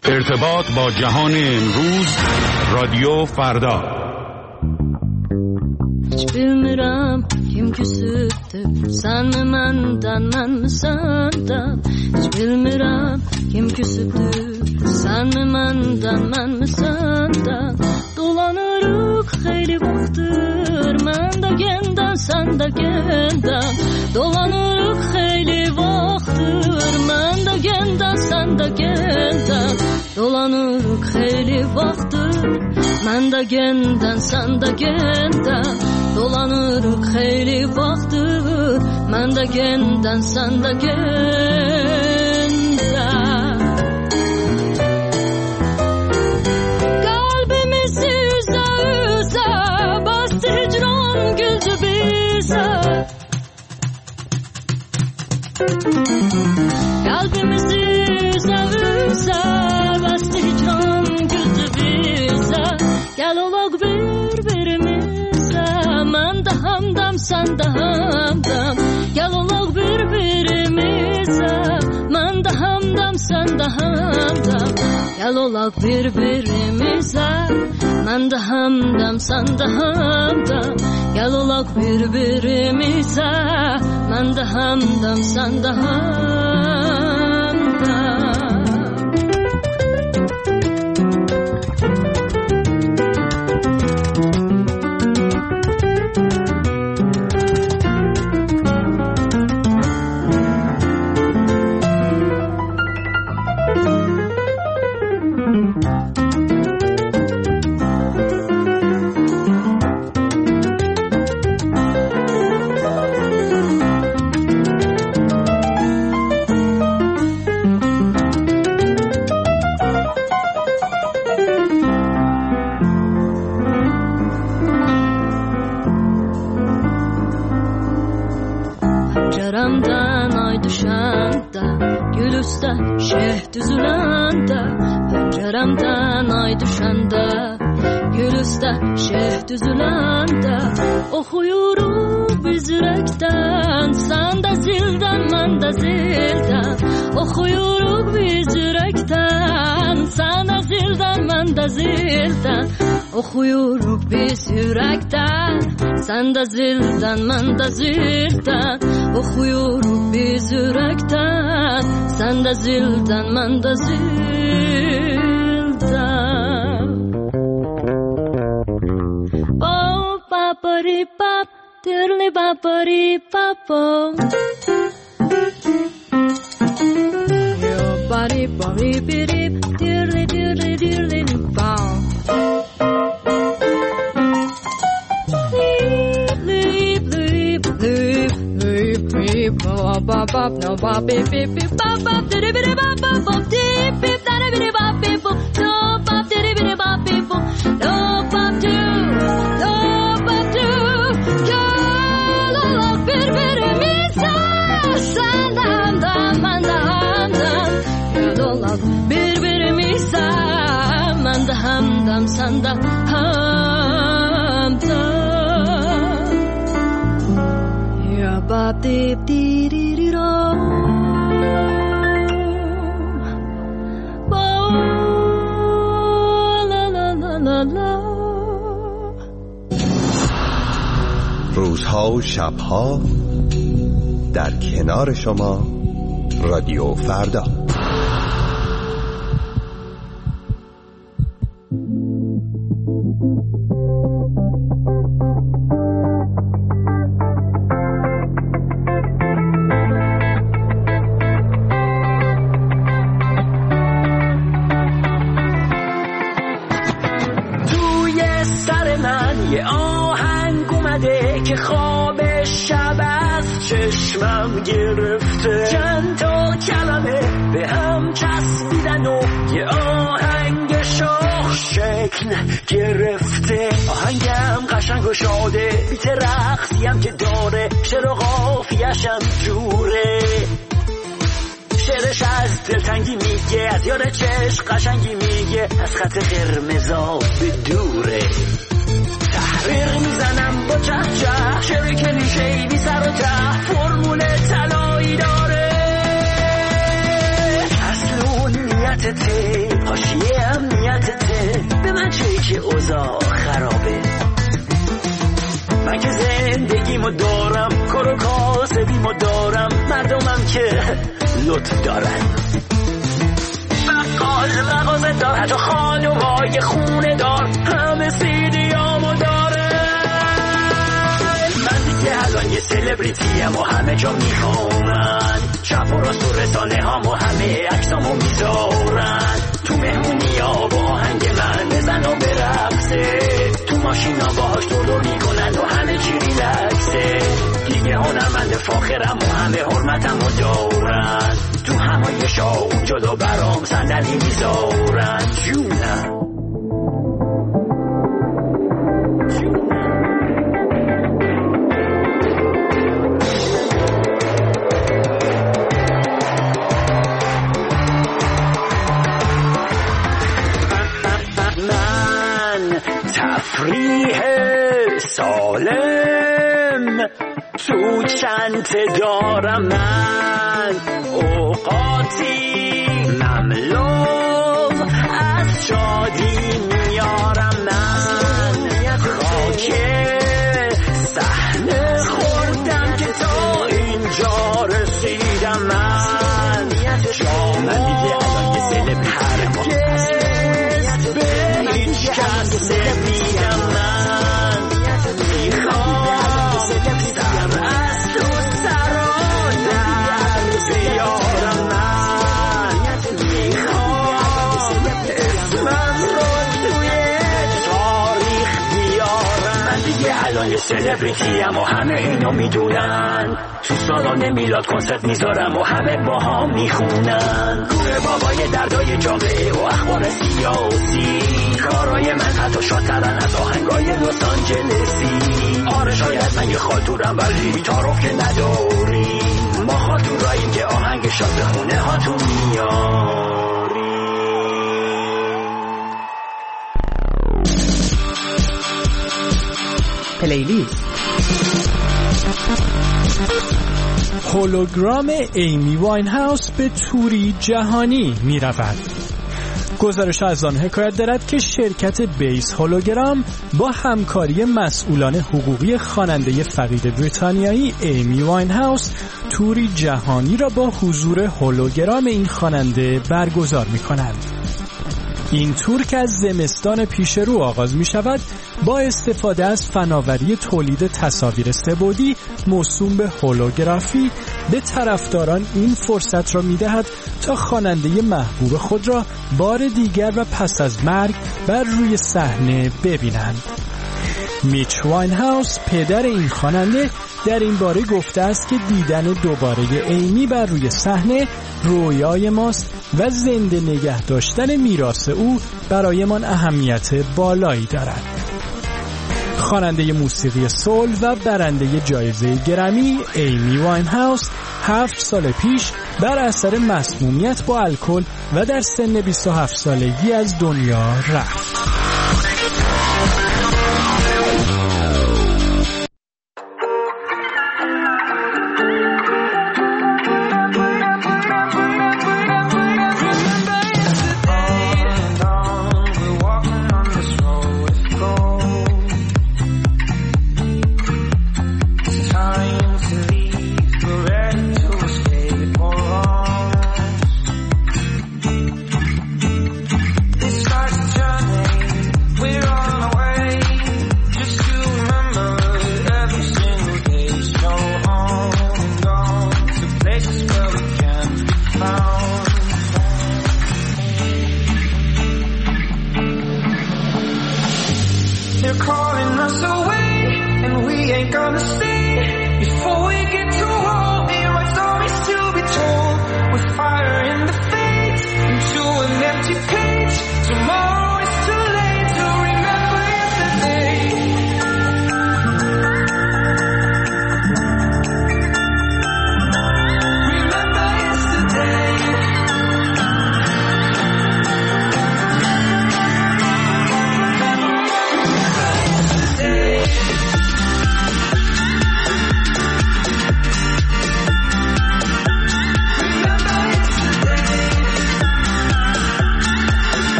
ارتباط با جهان امروز، رادیو فردا. Hiç bilmirəm kim küsübdür, sən mi məndən, mən mi səndən? Hiç bilmirəm kim küsübdür, sən mi məndən, mən mi səndən? Dolanırıq xeyli vaxtdır, mən də gəndən, sən də gəndən. Dolanırıq xeyli vaxtdır, mən də gəndən, sən də gəndən. Dolanırıq xeyli vaxtdır, mən də gəndən, sən də gəndən. Dolanırıq xeyli vaxtdır, mən də gəndən, sən də gəndən. Qəlbimizi üzə üzə bastı hicran güldü bizə. Qəlbimizi üzə üzə bastı hicran güldü bizə. Gəl olaq bir-birimizə, mən də hamdam, sən də hamdam. Gəl olaq bir-birimizə, mən də hamdam, sən də hamdam. Gəl olaq bir-birimizə, mən də hamdam, sən də hamdam. Gəl olaq bir-birimizə, mən də hamdam, sən də hamdam. Pəncərəmdən ay düşəndə, gül üstə şeh düzüləndə. Pəncərəmdən ay düşəndə, gül üstə şeh düzüləndə. Oxuyuruq biz ürəkdən, sən də zildən, mən də zildən. Oxuyuruq biz ürəkdən, sən də zildən, mən də zildən. Oxuyuruq biz ürəkdən, sən də zildən, mən də zildən. Oxuyuruq biz ürəkdən, sən də zildən, mən də zildən. Bop papari pap, dirli papari papo. Yo bari bari biri, dirli dirli dirli pam. Bop bop bop no bop beep beep beep bop bop diddy biddy bop bop bop deep beep daddy biddy bop beep boop no bop diddy biddy bop beep boop no bop do gel olaq bir-birimizə, sən də hamdam, mən də hamdam. Gel olaq bir-birimizə, mən də hamdam, sən də hamdam. Bop deep dee dee dee do. Bo la la la la la. روزها و شبها در کنار شما، رادیو فردا. که خواب شب از چشمم گرفته، چند تا کلمه به هم چسبیدن و یه آهنگ شاخ شکل گرفته. آهنگم قشنگ و شاده، بیت رقصیم که داره، شعر و قافیه‌شم جوره. شعرش از دلتنگی میگه، از یاد چشم قشنگی میگه، از خط قرمزا به دوره. تحریر میزنم با چه چه، شعر کلیشه‌ای بی سر و ته، فرمول طلایی داره. اصل و نیتته که اوضاع خرابه. من که زندگیمو دارم، کار و کاسبیمو دارم، مردمم که لطف دارن، مغازه دار، حتی خانومای خونه دار، همه سیدیامو داره. من دیگه الان یه سلبریتیم و همه جا میخونن، چپ و راست و رسانه هامو همه عکسامو میذارن، تو مهمونی ها با آهنگ من بزن و برقصه، تو ماشین ها باهاش دور میکنن و همه چی ریلکسه. دیگه هنرمند فاخرم و همه حرمتمو دارن، تو همایش ها اون جلو برام صندلی میذارن. جونم تفریح سالم تو چنت دارم، من اوقاتی مملو از شادی میارم، من خاک صحنه خوردم که تا اینجا رسیدم. من دیگه الان یه سلبریتیم به هیچ کس نمیگم، من میخوام سر از تو سر و در بیارم، من میخوام اسمم رو توی تاریخ بیارم. من دیگه الان یه سلبریتیم و همه اینو میدونن، تو سالن میلاد کنسرت میذارم و همه با هم میخونن، گوه بابای دردای جامعه و اخبار سیاسی، کارای من حتی شادترن از آهنگای لس آنجلسی. آره شاید من یه خاطورم ولی تعارف که نداریم، ما خاطوراییم که آهنگ شاد به خونه هاتون میاریم. پلیلیست. هولوگرام ایمی واینهاوس به توری جهانی می رود. گزارش از آن حکایت دارد که شرکت بیس هولوگرام با همکاری مسئولان حقوقی خواننده فقید بریتانیایی ایمی واینهاوس توری جهانی را با حضور هولوگرام این خواننده برگزار می کنند. این تور که از زمستان پیش رو آغاز می شود با استفاده از فناوری تولید تصاویر سه‌بعدی موسوم به هولوگرافی به طرفداران این فرصت را می دهد تا خواننده محبوب خود را بار دیگر و پس از مرگ بر روی صحنه ببینند. میچ واینهاوس پدر این خواننده در این باره گفته است که دیدن دوباره ایمی بر روی صحنه رویای ماست و زنده نگه داشتن میراث او برایمان اهمیت بالایی دارد. خواننده موسیقی سول و برنده جایزه گرمی ایمی واینهاوس 7 سال پیش بر اثر مسمومیت با الکل و در سن 27 سالگی از دنیا رفت.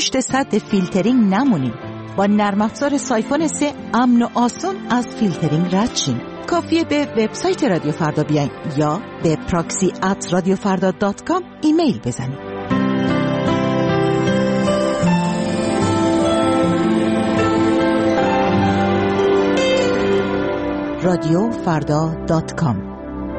پشت سد فیلترینگ نمونیم. با نرم افزار سایفون 3 امن و آسون از فیلترینگ رد شیم. کافیه به وبسایت رادیو فردا بیاین یا به proxy@radiofarda.com ایمیل بزنید. radiofarda.com.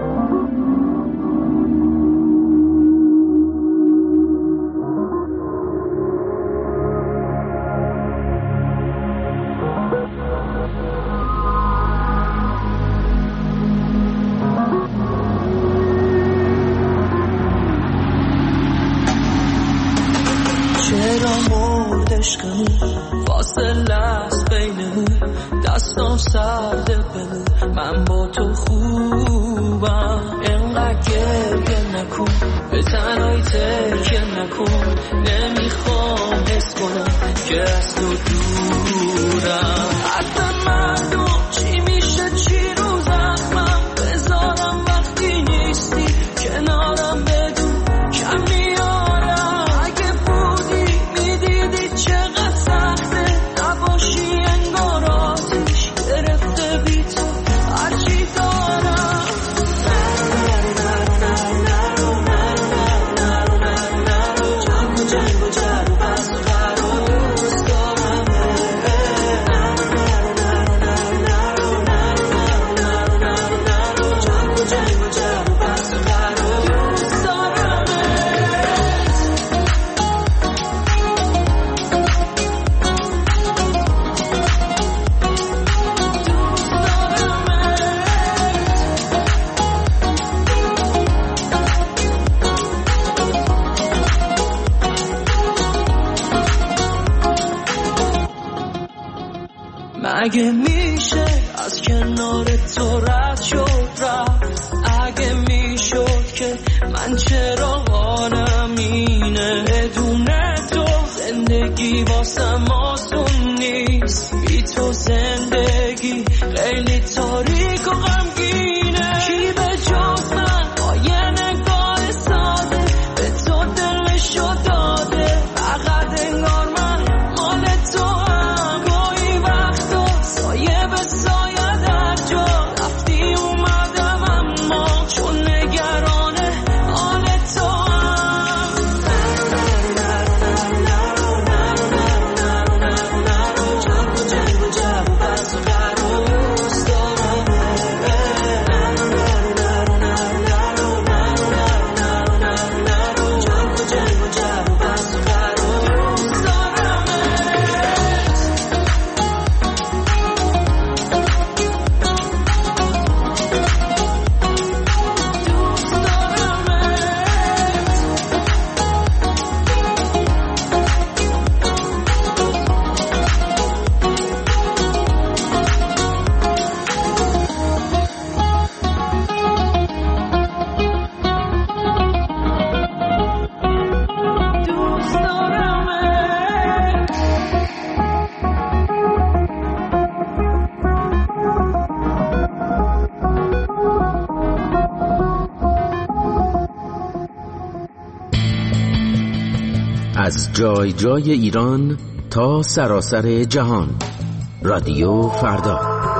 فاصله است بینمون، دستام سرده بمون، من با تو خوبم. اینقدر گریه نکن، به تنهایی ترکه نکن، نمیخوام حس کنم که از تو دورم. حتی مردم چی میشه چی رو زخمم بذارم وقتی نیستی کنارم، بدون کم میارم. اگه بودی میدیدی چقدر سخته نباشی، انگار آتیش گرفته بی تو هرچی دارم. جنگ و جر و بس و قراز دارم. جنگ و جر و بس و قراز دارم. اگه میشه از کنار تو رد شد رفت، اگه میشد که من چراغانم اینه، بدون تو زندگی واسم آسون نیست، بی تو زندگی خیلی تاریک و غمگینه. کی به جز من با یه نگاه ساده به تو دلشو داده، فقط انگار من مال تو هم. گاهی وقتا سایه به سایه در جا رفتی اومدم، اما چون نگرانه حال تو هم. جنگ و جر و بس و قراز دارم. جنگ و جر و بس و قراز دارم. از جای جای ایران تا سراسر جهان، رادیو فردا.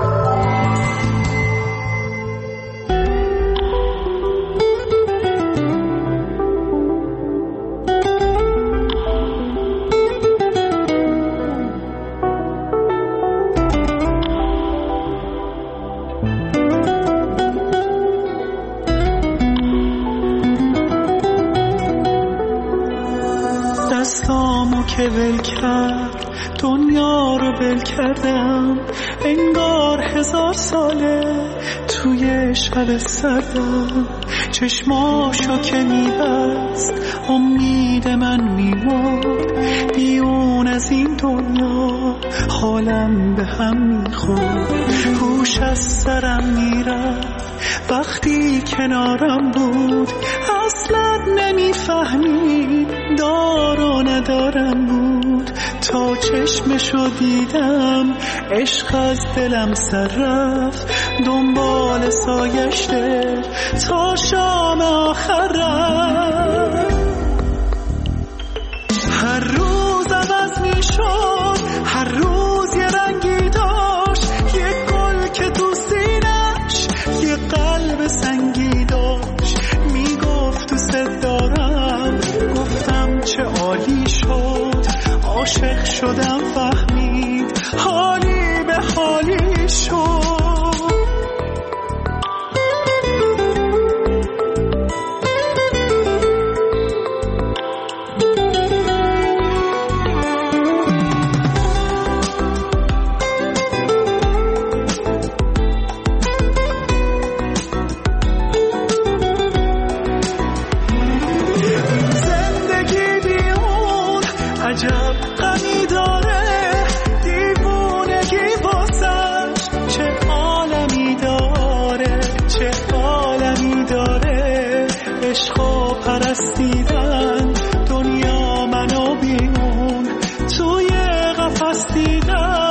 دستامو که ول کرد دنیا رو ول کردم، انگار 1000 ساله توی شب سردم. چشماشو که میبست امید من میمرد، بیرون از این دنیا حالم به هم میخورد. هوش از سرم میرفت وقتی کنارم بود، اصلا نمیفهمید دار و ندارم بود. تا چشمشو دیدم عشق از دلم سر رفت، دنبال سایشته تا شام آخر رفت. هر روز عاشق شدم فهمید حالی به حالی شد. پرستیدن دنیا منو بیرون توی قفس دیدن.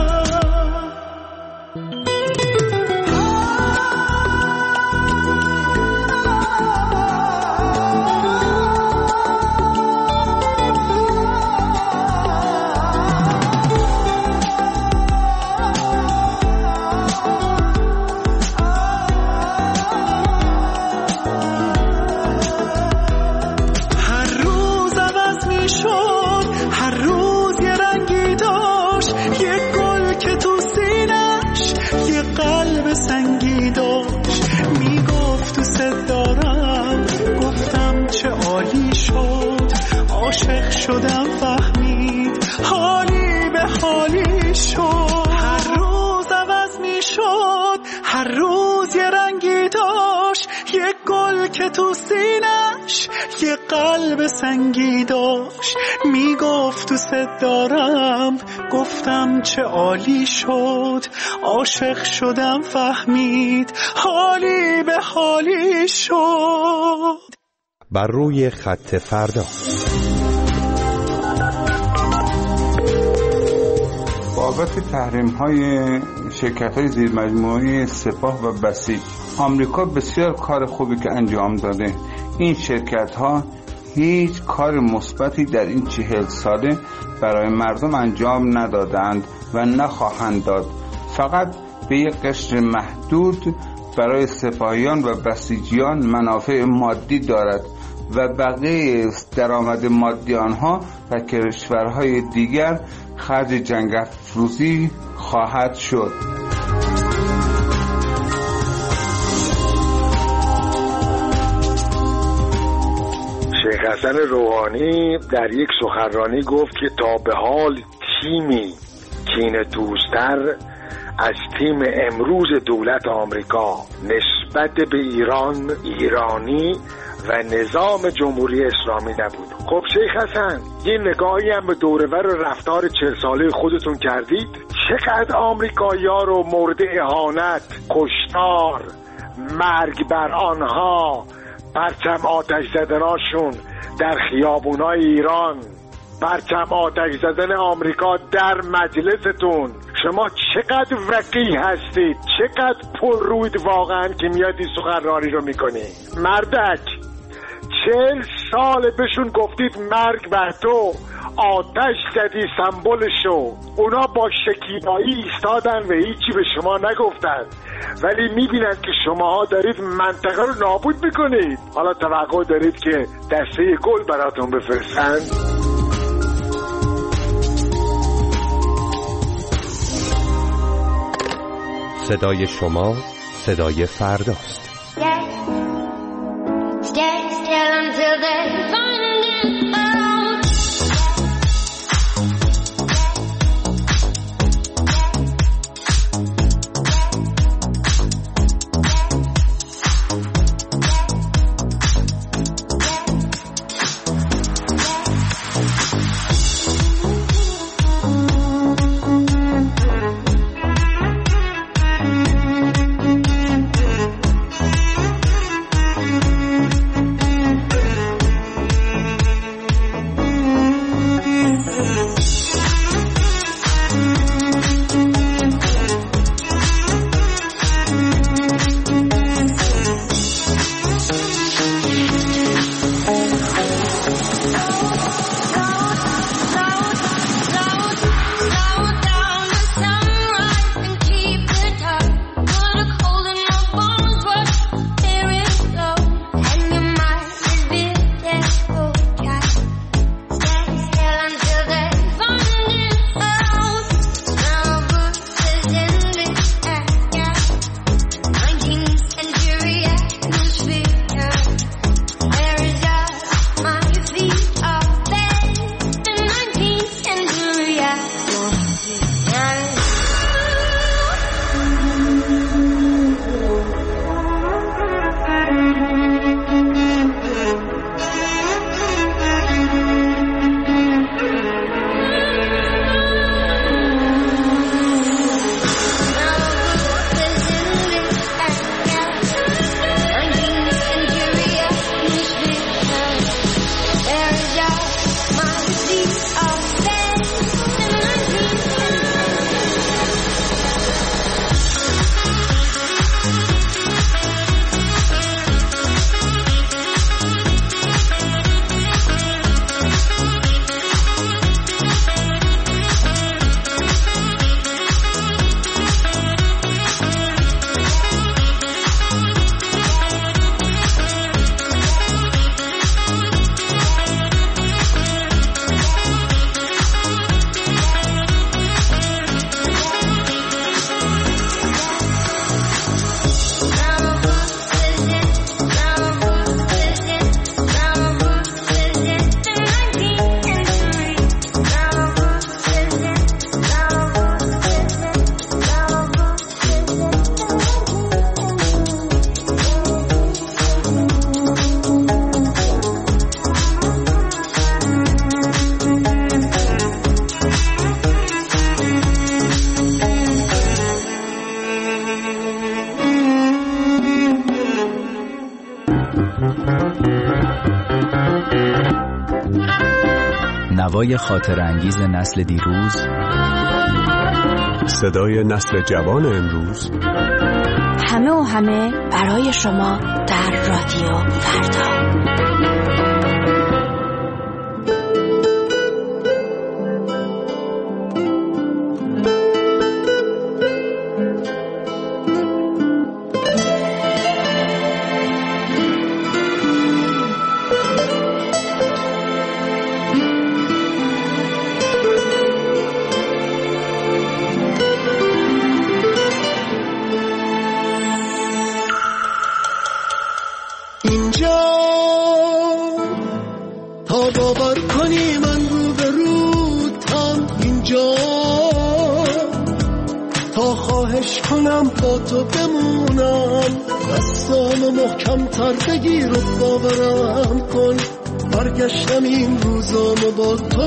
عاشق شدم فهمید حالی به حالی شد. هر روز عوض می شد، هر روز یه رنگی داشت، یه گل که تو سینش یه قلب سنگی داشت. میگفت دوست دارم، گفتم چه عالی شد. عاشق شدم فهمید حالی به حالی شد. بر روی خط فردا. بابت تحریم‌های شرکت‌های زیرمجموعه سپاه و بسیج، آمریکا بسیار کار خوبی که انجام داده. این شرکت‌ها هیچ کار مثبتی در این 40 ساله برای مردم انجام ندادند و نخواهند داد. فقط به یک قشر محدود برای سپاهیان و بسیجیان منافع مادی دارد و بقیه درآمد مادی آنها و کشورهای دیگر خرج جنگ افروزی خواهد شد. شیخ حسن روحانی در یک سخنرانی گفت که تا به حال تیمی کینه دوستر از تیم امروز دولت آمریکا نسبت به ایران، ایرانی و نظام جمهوری اسلامی نبود. خب شیخ حسن، یه نگاهی هم به دورور رفتار 40 ساله خودتون کردید؟ چقدر آمریکایی‌ها رو مورد اهانت، کشتار، مرگ بر آنها، پرچم آتش زدناشون در خیابونای ایران، پرچم آتش زدن آمریکا در مجلستون. شما چقدر وقیح هستید، چقدر پر روید واقعا که میادی سخنرانی رو میکنی. مردک 40 سال بهشون گفتید مرگ بر تو، آتش زدی سمبولشو. اونا با شکیبایی ایستادن و هیچی به شما نگفتن، ولی میبینن که شماها دارید منطقه رو نابود میکنید. حالا توقع دارید که دسته گل براتون بفرستن؟ صدای شما صدای فرداست. نوای خاطر انگیز نسل دیروز، صدای نسل جوان امروز، همه و همه برای شما در رادیو فردا. با تو بمونم، دستامو محکم تر بگیر و باورم کن، برگشتم این روزامو با تو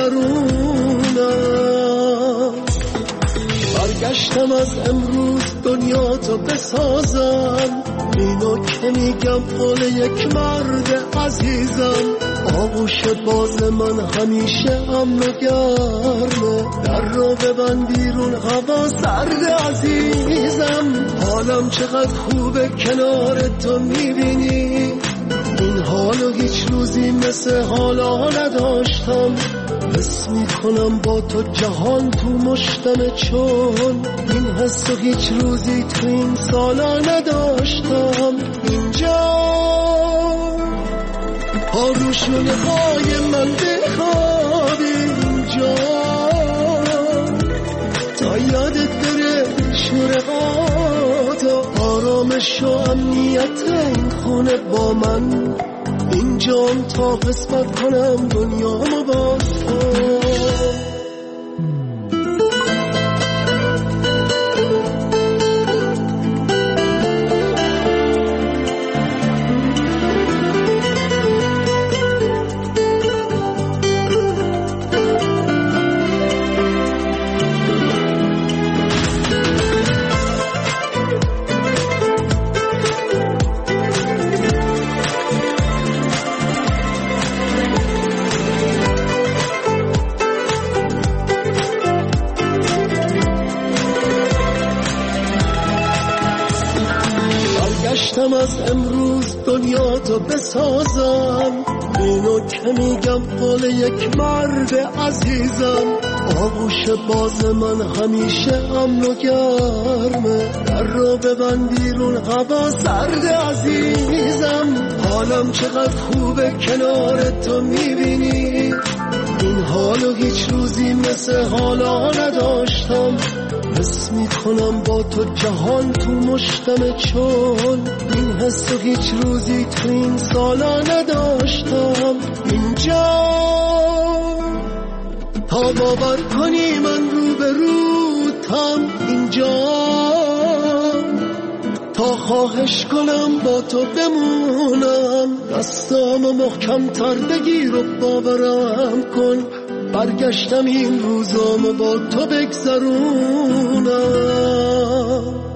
بگذرونم، برگشتم از امروز دنیا تو بسازم، اینو که میگم قول یک مرد عزیزم، آغوش باز من همیشه امن و گرمه، در رو ببند بیرون هوا سرد عزیزم، حالم چقدر خوبه کنار تو میبینی، این حالو هیچ روزی مثل حالا نداشتم، حس میکنم با تو جهان تو مشتمه، چون این حسو هیچ روزی تو این سالا نداشتم. اینجا آروشونه های من بخوابی اینجا، تا یادت بره شورقات و آرامش و امنیت این خونه با من، اینجام تا قسمت کنم دنیامو با تو. از امروز دنیا تو بسازم، اینو که میگم قول یک مرد عزیزم، آغوش باز من همیشه امن و گرمه، در رو ببند بیرون هوا سرد عزیزم، حالم چقدر خوبه کنار تو میبینی، این حالو هیچ روزی مثل حالا نداشتم، حس میکنم با تو جهان تو مشتمه، چون این حسو هیچ روزی تو این سالا نداشتم. اینجا تا باور کنی من رو به روتم، اینجا تا خواهش کنم با تو بمونم، دستامو محکم تر بگیر و باورم کن، برگشتم این روزامو با تو بگذرونم.